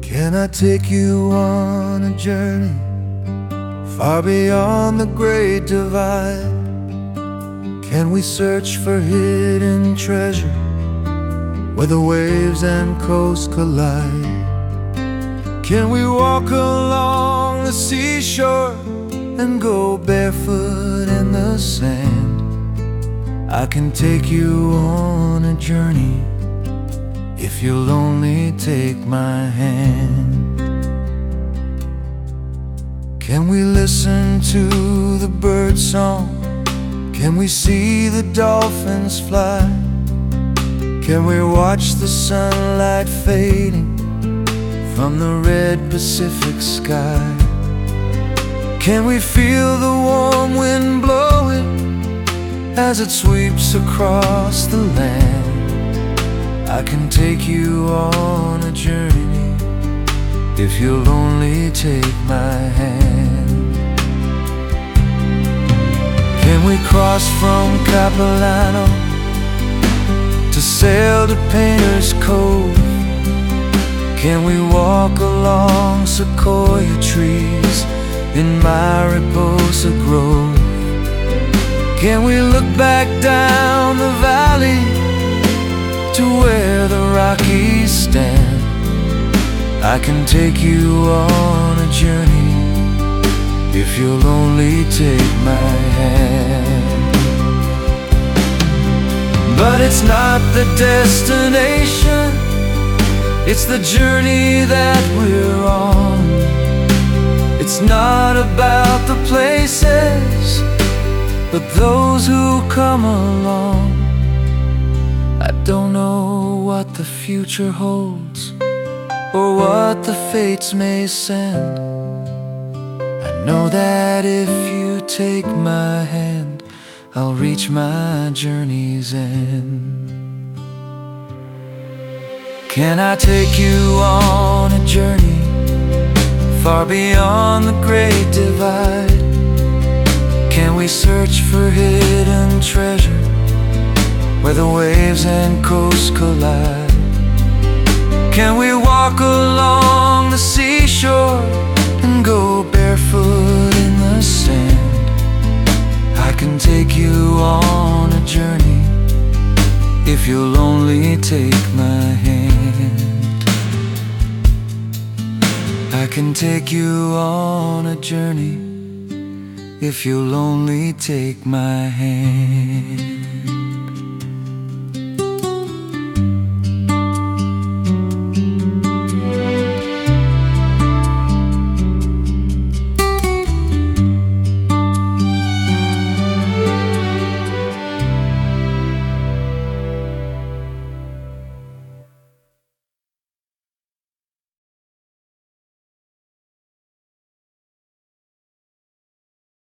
Can I take you on a journey far beyond the great divide? Can we search for hidden treasure where the waves and coasts collide? Can we walk along the seashore and go barefoot in the sand? I can take you on a journey if you'll only take my hand. Can we listen to the bird song? Can we see the dolphins fly? Can we watch the sunlight fading from the red Pacific sky? Can we feel the warm wind blowing as it sweeps across the land? I can take you on a journey if you'll only take my hand. Can we cross from Capilano to sail to Painter's Cove? Can we walk along sequoia trees in Mariposa Grove? Can we look back down the valley to where the Rockies stand? I can take you on a journey if you'll only take my hand. But it's not the destination, it's the journey that we're on. It's not about the places, but those who come along. I don't know what the future holds or what the fates may send. I know that if you take my hand, I'll reach my journey's end. Can I take you on a journey far beyond the great divide? Can we search for hidden treasure where the waves and coasts collide? Can we walk along the seashore and go barefoot in the sand? I can take you on a journey if you'll only take my hand. I can take you on a journey if you'll only take my hand.